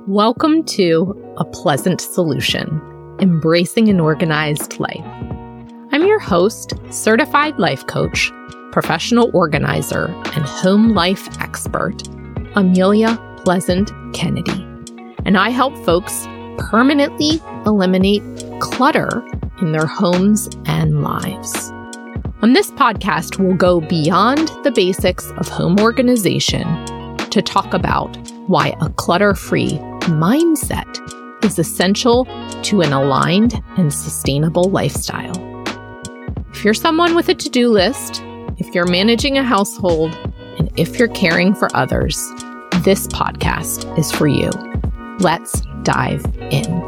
Welcome to A Pleasant Solution, Embracing an Organized Life. I'm your host, certified life coach, professional organizer, and home life expert, Amelia Pleasant Kennedy. And I help folks permanently eliminate clutter in their homes and lives. On this podcast, we'll go beyond the basics of home organization to talk about why a clutter-free mindset is essential to an aligned and sustainable lifestyle. If you're someone with a to-do list, if you're managing a household, and if you're caring for others, this podcast is for you. Let's dive in.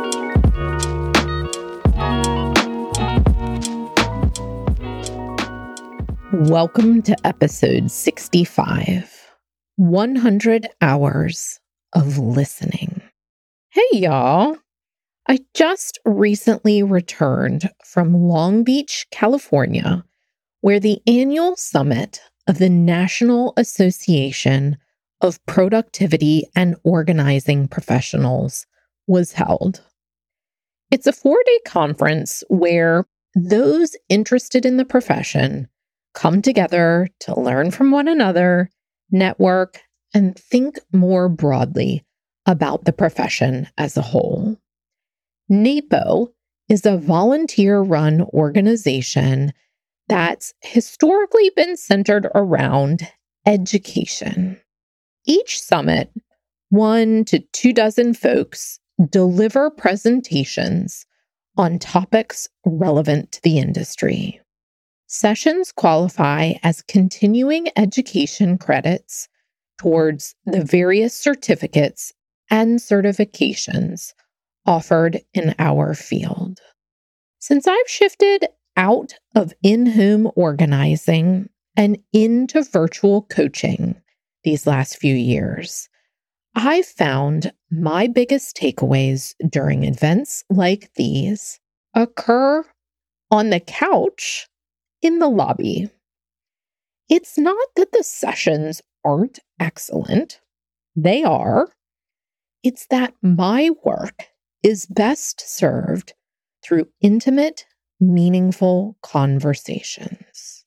Welcome to episode 65, 100 Hours of Listening. Hey, y'all. I just recently returned from Long Beach, California, where the annual summit of the National Association of Productivity and Organizing Professionals was held. It's a 4-day conference where those interested in the profession come together to learn from one another, network, and think more broadly about the profession as a whole. NAPO is a volunteer-run organization that's historically been centered around education. Each summit, 1 to 2 dozen folks deliver presentations on topics relevant to the industry. Sessions qualify as continuing education credits towards the various certificates and certifications offered in our field. Since I've shifted out of in-home organizing and into virtual coaching these last few years, I've found my biggest takeaways during events like these occur on the couch in the lobby. It's not that the sessions aren't excellent. They are. It's that my work is best served through intimate, meaningful conversations.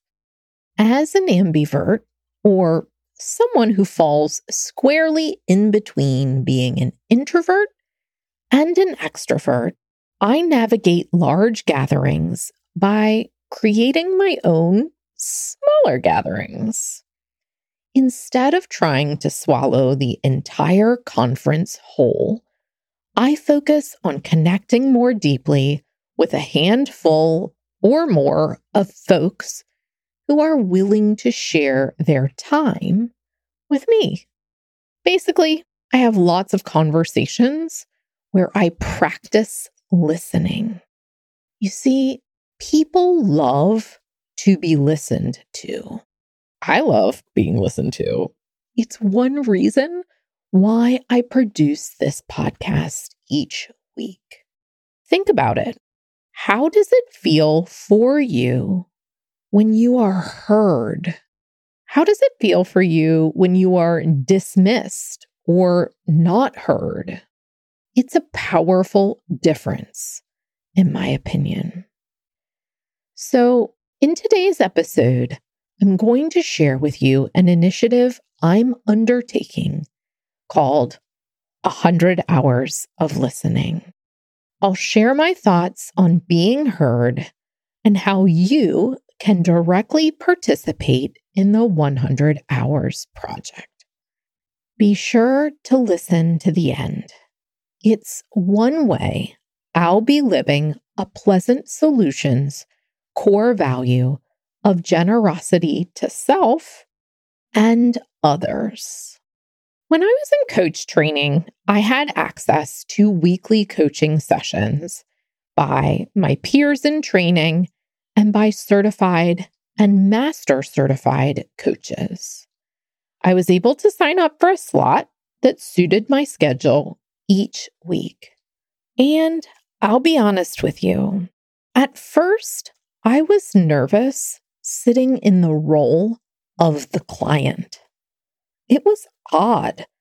As an ambivert, or someone who falls squarely in between being an introvert and an extrovert, I navigate large gatherings by creating my own smaller gatherings. Instead of trying to swallow the entire conference whole, I focus on connecting more deeply with a handful or more of folks who are willing to share their time with me. Basically, I have lots of conversations where I practice listening. You see, people love to be listened to. I love being listened to. It's one reason why I produce this podcast each week. Think about it. How does it feel for you when you are heard? How does it feel for you when you are dismissed or not heard? It's a powerful difference, in my opinion. So, in today's episode, I'm going to share with you an initiative I'm undertaking called 100 Hours of Listening. I'll share my thoughts on being heard and how you can directly participate in the 100 Hours project. Be sure to listen to the end. It's one way I'll be living a Pleasant Solutions core value of generosity to self and others. When I was in coach training, I had access to weekly coaching sessions by my peers in training and by certified and master certified coaches. I was able to sign up for a slot that suited my schedule each week. And I'll be honest with you, at first, I was nervous sitting in the role of the client. It was odd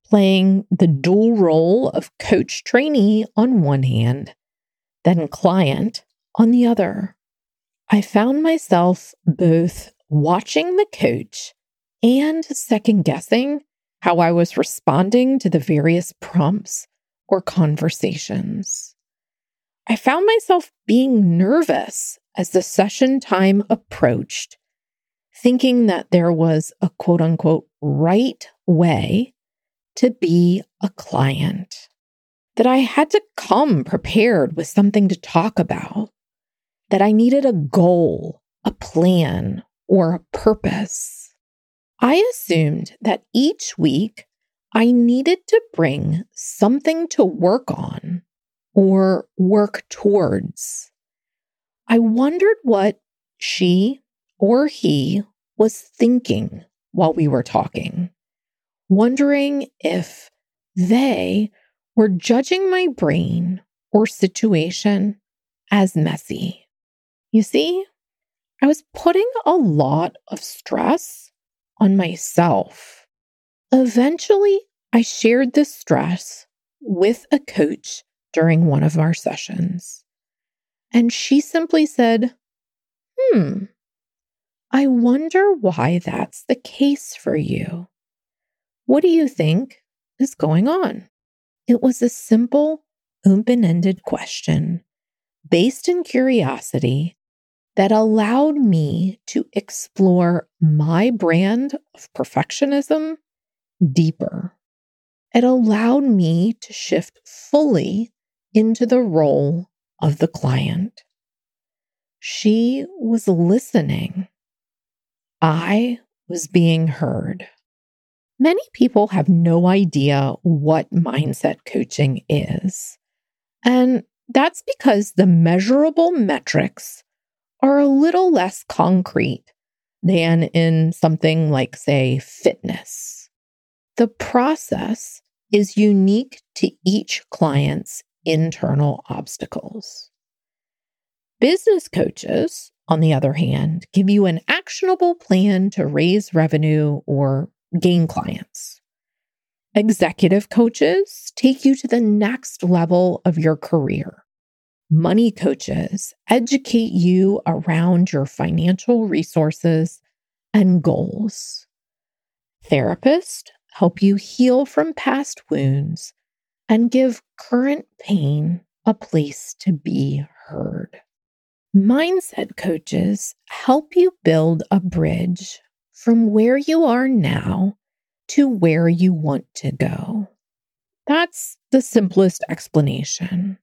playing the dual role of coach trainee on one hand, then client on the other. I found myself both watching the coach and second guessing how I was responding to the various prompts or conversations. I found myself being nervous as the session time approached, thinking that there was a quote unquote right way to be a client, that I had to come prepared with something to talk about, that I needed a goal, a plan, or a purpose. I assumed that each week I needed to bring something to work on or work towards. I wondered what she or he was thinking while we were talking, wondering if they were judging my brain or situation as messy. You see, I was putting a lot of stress on myself. Eventually, I shared this stress with a coach during one of our sessions, and she simply said, I wonder why that's the case for you. What do you think is going on? It was a simple, open-ended question based in curiosity that allowed me to explore my brand of perfectionism deeper. It allowed me to shift fully into the role of the client. She was listening. I was being heard. Many people have no idea what mindset coaching is. And that's because the measurable metrics are a little less concrete than in something like, say, fitness. The process is unique to each client's internal obstacles. Business coaches, on the other hand, give you an actionable plan to raise revenue or gain clients. Executive coaches take you to the next level of your career. Money coaches educate you around your financial resources and goals. Therapists help you heal from past wounds and give current pain a place to be heard. Mindset coaches help you build a bridge from where you are now to where you want to go. That's the simplest explanation.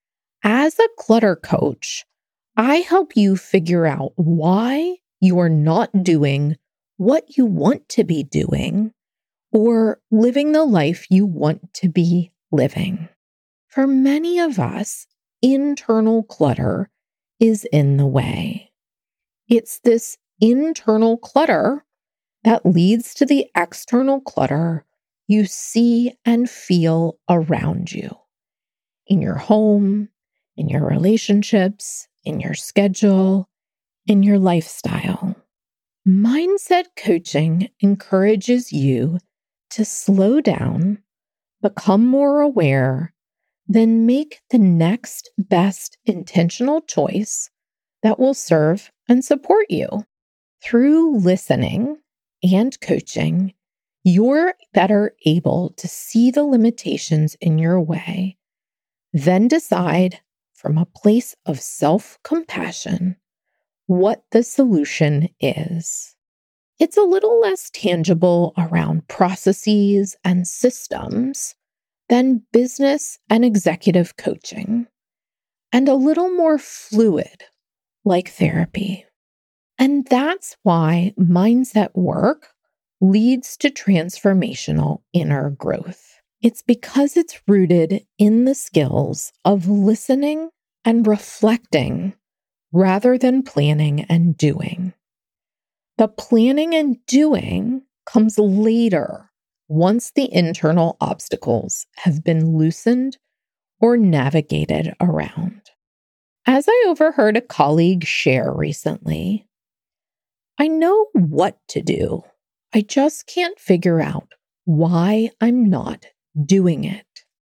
As a clutter coach, I help you figure out why you are not doing what you want to be doing or living the life you want to be living. For many of us, internal clutter is in the way. It's this internal clutter that leads to the external clutter you see and feel around you, in your home, in your relationships, in your schedule, in your lifestyle. Mindset coaching encourages you to slow down, become more aware, then make the next best intentional choice that will serve and support you. Through listening and coaching, you're better able to see the limitations in your way, then decide from a place of self-compassion what the solution is. It's a little less tangible around processes and systems than business and executive coaching, and a little more fluid like therapy. And that's why mindset work leads to transformational inner growth. It's because it's rooted in the skills of listening and reflecting rather than planning and doing. The planning and doing comes later once the internal obstacles have been loosened or navigated around. As I overheard a colleague share recently, I know what to do. I just can't figure out why I'm not doing it.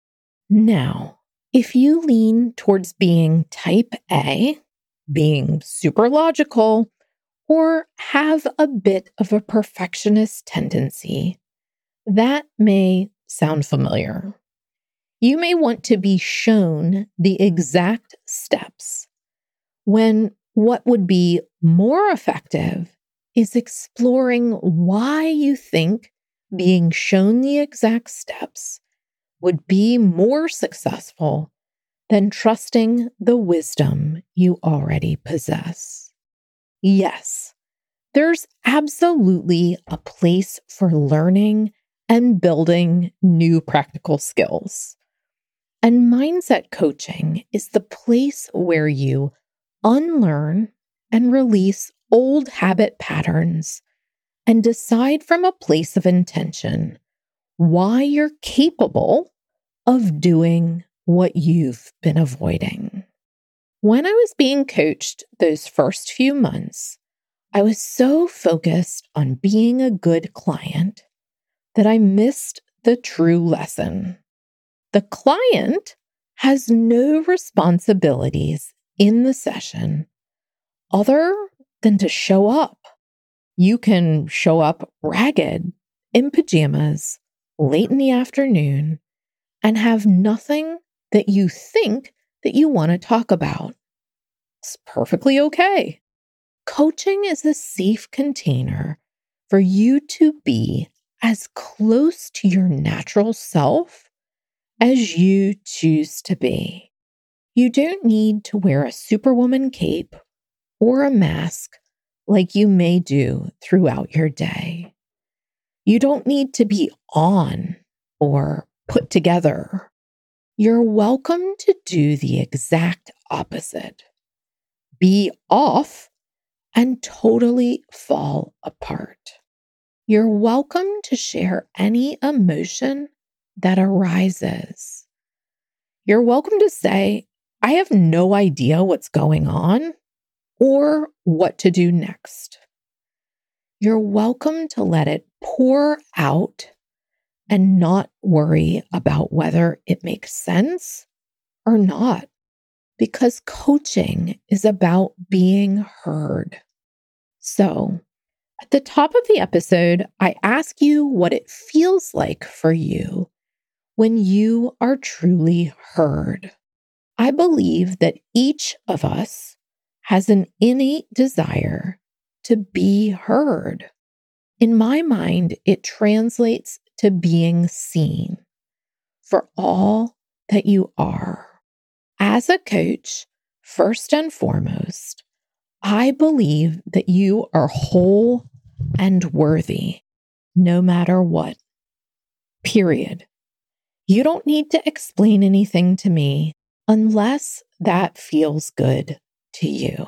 Now, if you lean towards being type A, being super logical, or have a bit of a perfectionist tendency, that may sound familiar. You may want to be shown the exact steps when what would be more effective is exploring why you think being shown the exact steps would be more successful than trusting the wisdom you already possess. Yes, there's absolutely a place for learning and building new practical skills. And mindset coaching is the place where you unlearn and release old habit patterns and decide from a place of intention why you're capable of doing what you've been avoiding. When I was being coached those first few months, I was so focused on being a good client that I missed the true lesson. The client has no responsibilities in the session other than to show up. You can show up ragged, in pajamas, late in the afternoon, and have nothing that you think that you want to talk about. It's perfectly okay. Coaching is a safe container for you to be as close to your natural self as you choose to be. You don't need to wear a superwoman cape or a mask like you may do throughout your day. You don't need to be on or put together. You're welcome to do the exact opposite. Be off and totally fall apart. You're welcome to share any emotion that arises. You're welcome to say, I have no idea what's going on or what to do next. You're welcome to let it pour out and not worry about whether it makes sense or not, because coaching is about being heard. So, at the top of the episode, I ask you what it feels like for you when you are truly heard. I believe that each of us has an innate desire to be heard. In my mind, it translates to being seen for all that you are. As a coach, first and foremost, I believe that you are whole and worthy, no matter what. Period. You don't need to explain anything to me unless that feels good to you.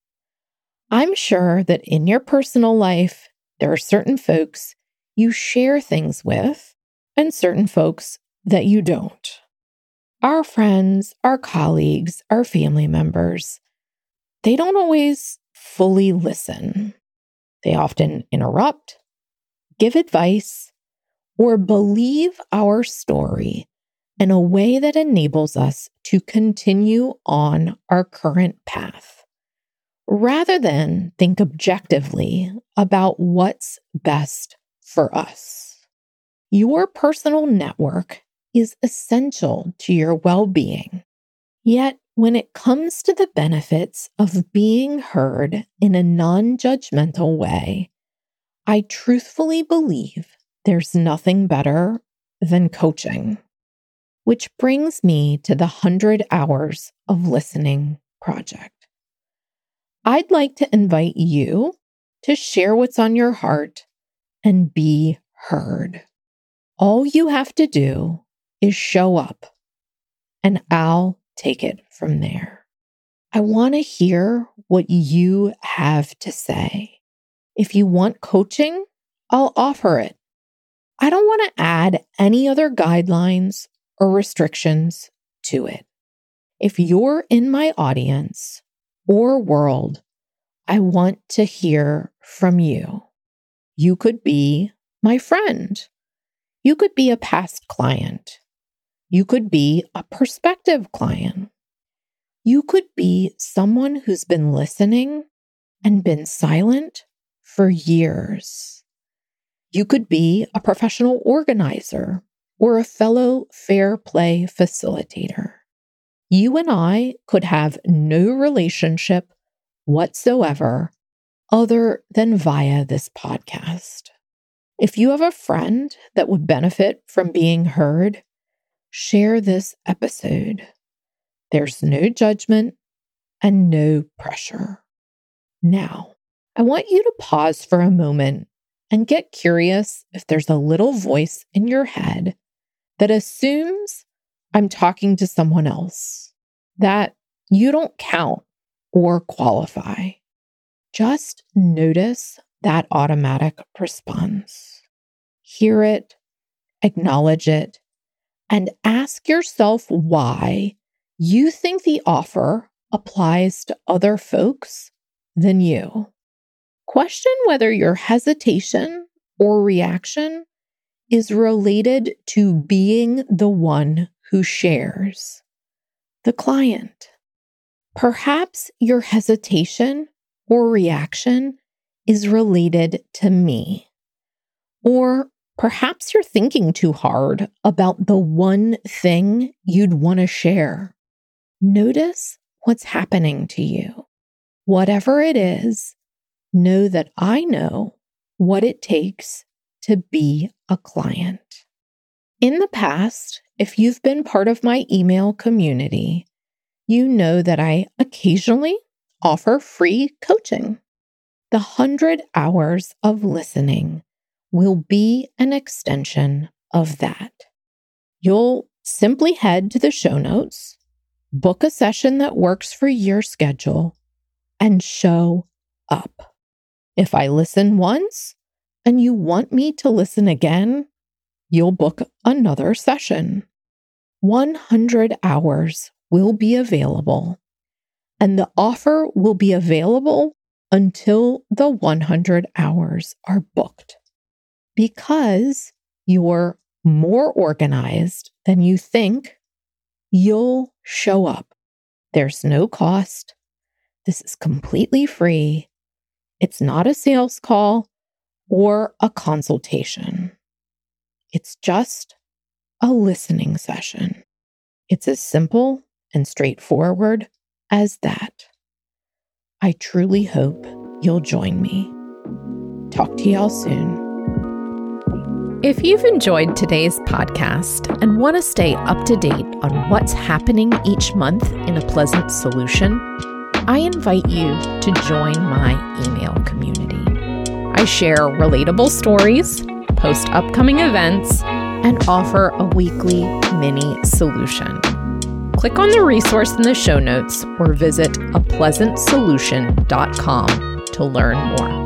I'm sure that in your personal life, there are certain folks you share things with and certain folks that you don't. Our friends, our colleagues, our family members, they don't always fully listen. They often interrupt, give advice, or believe our story in a way that enables us to continue on our current path, rather than think objectively about what's best for us. Your personal network is essential to your well-being. Yet, when it comes to the benefits of being heard in a non-judgmental way, I truthfully believe there's nothing better than coaching. Which brings me to the 100 Hours of Listening project. I'd like to invite you to share what's on your heart and be heard. All you have to do is show up, and I'll take it from there. I want to hear what you have to say. If you want coaching, I'll offer it. I don't want to add any other guidelines or restrictions to it. If you're in my audience or world, I want to hear from you. You could be my friend. You could be a past client. You could be a prospective client. You could be someone who's been listening and been silent for years. You could be a professional organizer or a fellow fair play facilitator. You and I could have no relationship whatsoever other than via this podcast. If you have a friend that would benefit from being heard, share this episode. There's no judgment and no pressure. Now, I want you to pause for a moment and get curious if there's a little voice in your head that assumes I'm talking to someone else, that you don't count or qualify. Just notice that automatic response. Hear it, acknowledge it, and ask yourself why you think the offer applies to other folks than you. Question whether your hesitation or reaction is related to being the one who shares, the client. Perhaps your hesitation or reaction is related to me. Or perhaps you're thinking too hard about the one thing you'd want to share. Notice what's happening to you. Whatever it is, know that I know what it takes to be a client. In the past, if you've been part of my email community, you know that I occasionally offer free coaching. The 100 hours of listening will be an extension of that. You'll simply head to the show notes, book a session that works for your schedule, and show up. If I listen once and you want me to listen again, you'll book another session. 100 hours will be available, and the offer will be available until the 100 hours are booked. Because you're more organized than you think, you'll show up. There's no cost. This is completely free. It's not a sales call or a consultation. It's just a listening session. It's as simple and straightforward as that. I truly hope you'll join me. Talk to y'all soon. If you've enjoyed today's podcast and want to stay up to date on what's happening each month in A Pleasant Solution, I invite you to join my email community. I share relatable stories, post upcoming events, and offer a weekly mini solution. Click on the resource in the show notes or visit apleasantsolution.com to learn more.